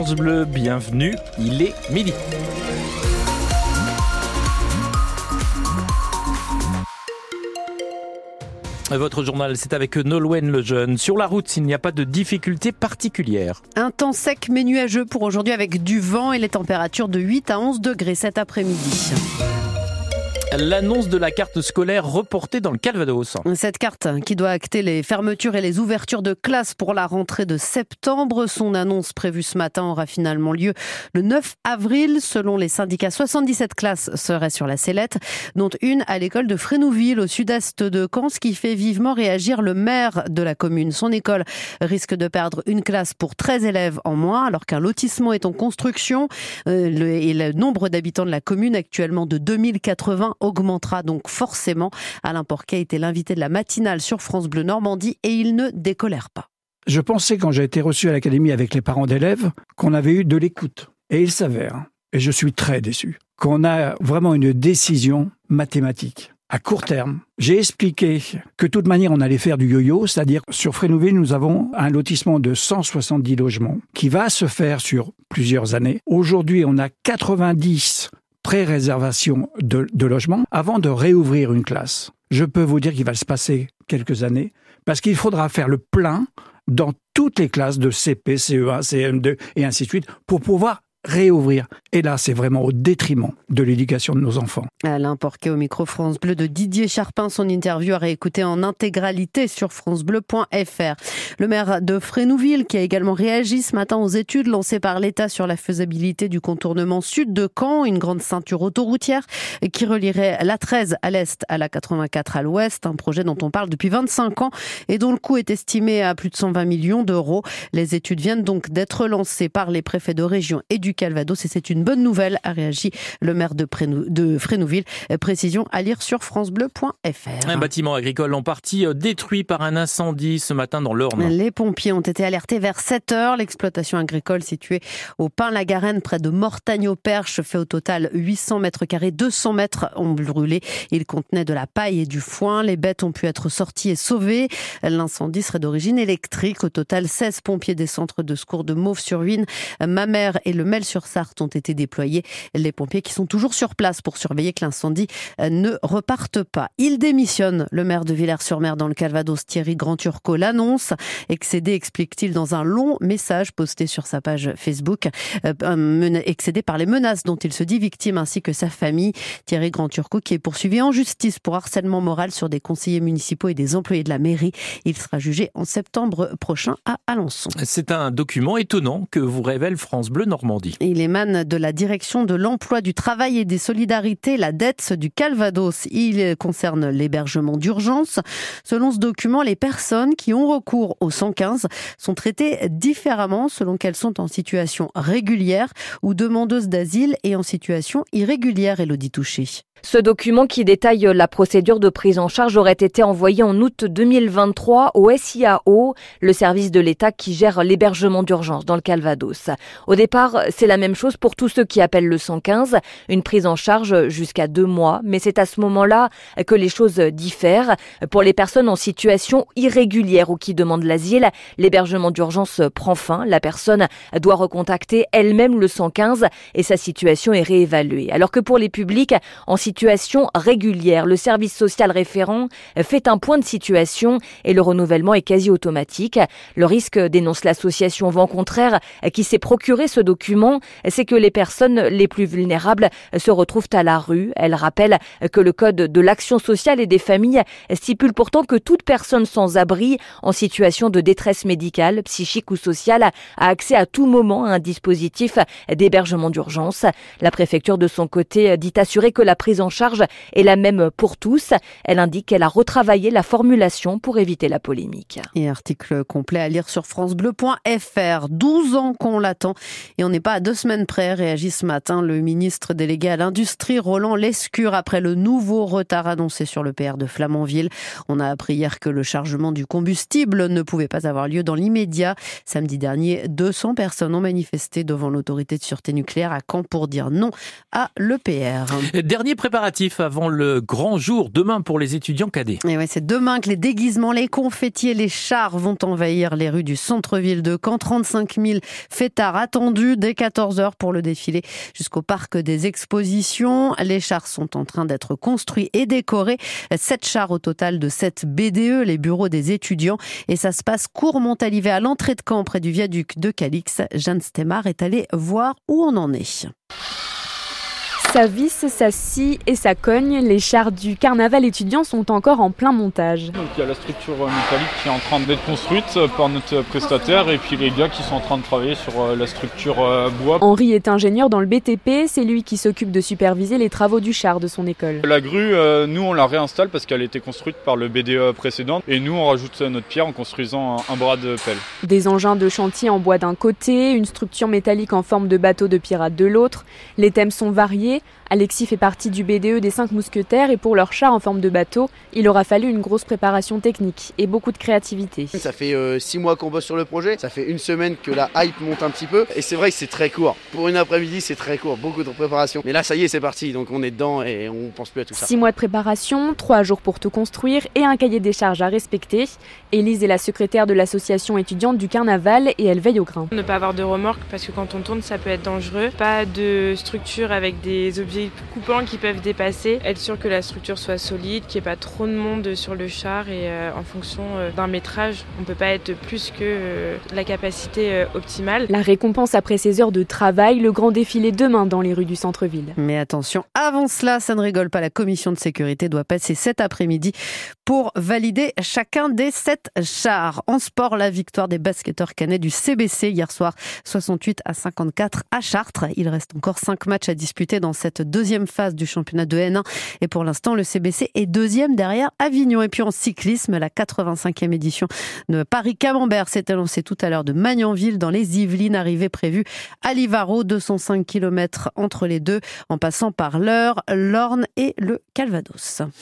France Bleu, bienvenue, il est midi. Votre journal, c'est avec Nolwenn Lejeune. Sur la route, il n'y a pas de difficultés particulières. Un temps sec mais nuageux pour aujourd'hui avec du vent et les températures de 8 à 11 degrés cet après-midi. L'annonce de la carte scolaire reportée dans le Calvados. Cette carte qui doit acter les fermetures et les ouvertures de classes pour la rentrée de septembre. Son annonce prévue ce matin aura finalement lieu le 9 avril. Selon les syndicats, 77 classes seraient sur la sellette, dont une à l'école de Frénouville au sud-est de Caen, ce qui fait vivement réagir le maire de la commune. Son école risque de perdre une classe pour 13 élèves en moins, alors qu'un lotissement est en construction. Et le nombre d'habitants de la commune, actuellement de 2080, augmentera donc forcément. Alain Porquet était l'invité de la matinale sur France Bleu Normandie et il ne décolère pas. Je pensais, quand j'ai été reçu à l'académie avec les parents d'élèves, qu'on avait eu de l'écoute. Et il s'avère, et je suis très déçu, qu'on a vraiment une décision mathématique. À court terme, j'ai expliqué que de toute manière on allait faire du yo-yo, c'est-à-dire sur Frénouville nous avons un lotissement de 170 logements qui va se faire sur plusieurs années. Aujourd'hui on a 90 pré-réservation de logements avant de réouvrir une classe. Je peux vous dire qu'il va se passer quelques années parce qu'il faudra faire le plein dans toutes les classes de CP, CE1, CM2 et ainsi de suite pour pouvoir réouvrir. Et là, c'est vraiment au détriment de l'éducation de nos enfants. Alain Porquet au micro France Bleu de Didier Charpin. Son interview à réécouter en intégralité sur francebleu.fr. Le maire de Frénouville qui a également réagi ce matin aux études lancées par l'État sur la faisabilité du contournement sud de Caen, une grande ceinture autoroutière qui relierait la 13 à l'est à la 84 à l'ouest. Un projet dont on parle depuis 25 ans et dont le coût est estimé à plus de 120 millions d'euros. Les études viennent donc d'être lancées par les préfets de région et du Calvados et c'est une bonne nouvelle, a réagi le maire de Frénouville. Précision à lire sur francebleu.fr. Un bâtiment agricole en partie détruit par un incendie ce matin dans l'Orne. Les pompiers ont été alertés vers 7h. L'exploitation agricole située au Pin-la-Garenne près de Mortagne-au-Perche fait au total 800 mètres carrés. 200 mètres ont brûlé. Il contenait de la paille et du foin. Les bêtes ont pu être sorties et sauvées. L'incendie serait d'origine électrique. Au total, 16 pompiers des centres de secours de Mauves-sur-Huisne, Mamers et le Mel-sur-Sarthe ont été déployés. Les pompiers qui sont toujours sur place pour surveiller que l'incendie ne reparte pas. Il démissionne. Le maire de Villers-sur-Mer dans le Calvados, Thierry Grand-Turcot, l'annonce. Excédé, explique-t-il dans un long message posté sur sa page Facebook. Excédé par les menaces dont il se dit victime ainsi que sa famille. Thierry Grand-Turcot qui est poursuivi en justice pour harcèlement moral sur des conseillers municipaux et des employés de la mairie. Il sera jugé en septembre prochain à Alençon. C'est un document étonnant que vous révèle France Bleu Normandie. Il émane de la direction de l'emploi, du travail et des solidarités, la DETS du Calvados. Il concerne l'hébergement d'urgence. Selon ce document, les personnes qui ont recours au 115 sont traitées différemment selon qu'elles sont en situation régulière ou demandeuses d'asile et en situation irrégulière, Élodie Touché. Ce document qui détaille la procédure de prise en charge aurait été envoyé en août 2023 au SIAO, le service de l'État qui gère l'hébergement d'urgence dans le Calvados. Au départ, c'est la même chose pour tous ceux qui appellent le 115, une prise en charge jusqu'à 2 mois, mais c'est à ce moment-là que les choses diffèrent. Pour les personnes en situation irrégulière ou qui demandent l'asile, l'hébergement d'urgence prend fin. La personne doit recontacter elle-même le 115 et sa situation est réévaluée. Alors que pour les publics en situation régulière, le service social référent fait un point de situation et le renouvellement est quasi automatique. Le risque, dénonce l'association Vent Contraire qui s'est procuré ce document, c'est que les personnes les plus vulnérables se retrouvent à la rue. Elle rappelle que le code de l'action sociale et des familles stipule pourtant que toute personne sans abri en situation de détresse médicale, psychique ou sociale a accès à tout moment à un dispositif d'hébergement d'urgence. La préfecture de son côté dit assurer que la prise en charge est la même pour tous. Elle indique qu'elle a retravaillé la formulation pour éviter la polémique. Et article complet à lire sur francebleu.fr. 12 ans qu'on l'attend et on n'est pas À 2 semaines près, réagit ce matin le ministre délégué à l'Industrie, Roland Lescure, après le nouveau retard annoncé sur l'EPR de Flamanville. On a appris hier que le chargement du combustible ne pouvait pas avoir lieu dans l'immédiat. Samedi dernier, 200 personnes ont manifesté devant l'autorité de sûreté nucléaire à Caen pour dire non à l'EPR. Dernier préparatif avant le grand jour, demain pour les étudiants cadets. Et ouais, c'est demain que les déguisements, les confettis et les chars vont envahir les rues du centre-ville de Caen. 35 000 fêtards attendus dès 14h pour le défilé jusqu'au parc des expositions. Les chars sont en train d'être construits et décorés. 7 chars au total de 7 BDE, les bureaux des étudiants. Et ça se passe cours Montalivet à l'entrée de Caen, près du viaduc de Calix. Jeanne Stemar est allée voir où on en est. Ça visse, ça scie et ça cogne. Les chars du carnaval étudiant sont encore en plein montage. Donc il y a la structure métallique qui est en train d'être construite par notre prestataire et puis les gars qui sont en train de travailler sur la structure bois. Henri est ingénieur dans le BTP, c'est lui qui s'occupe de superviser les travaux du char de son école. La grue, nous on la réinstalle parce qu'elle a été construite par le BDE précédent et nous on rajoute notre pierre en construisant un bras de pelle. Des engins de chantier en bois d'un côté, une structure métallique en forme de bateau de pirate de l'autre. Les thèmes sont variés. Alexis fait partie du BDE des 5 mousquetaires et pour leur char en forme de bateau, il aura fallu une grosse préparation technique et beaucoup de créativité. Ça fait 6 mois qu'on bosse sur le projet, ça fait 1 semaine que la hype monte un petit peu et c'est vrai que c'est très court. Pour une après-midi c'est très court, beaucoup de préparation. Mais là ça y est c'est parti, donc on est dedans et on pense plus à tout ça. 6 mois de préparation, 3 jours pour tout construire et un cahier des charges à respecter. Élise est la secrétaire de l'association étudiante du carnaval et elle veille au grain. Ne pas avoir de remorque parce que quand on tourne ça peut être dangereux. Pas de structure avec des objets coupants qui peuvent dépasser. Être sûr que la structure soit solide, qu'il n'y ait pas trop de monde sur le char et en fonction d'un métrage, on ne peut pas être plus que la capacité optimale. La récompense après ces heures de travail, le grand défilé demain dans les rues du centre-ville. Mais attention, avant cela, ça ne rigole pas, la commission de sécurité doit passer cet après-midi pour valider chacun des 7 chars. En sport, la victoire des basketteurs caennais du CBC hier soir, 68-54 à Chartres. Il reste encore 5 matchs à disputer dans cette deuxième phase du championnat de N1 et pour l'instant le CBC est 2e derrière Avignon. Et puis en cyclisme, la 85e édition de Paris-Camembert s'est annoncée tout à l'heure de Magnanville dans les Yvelines, arrivée prévue à Livaro, 205 km entre les deux en passant par l'Eure, l'Orne et le Calvados.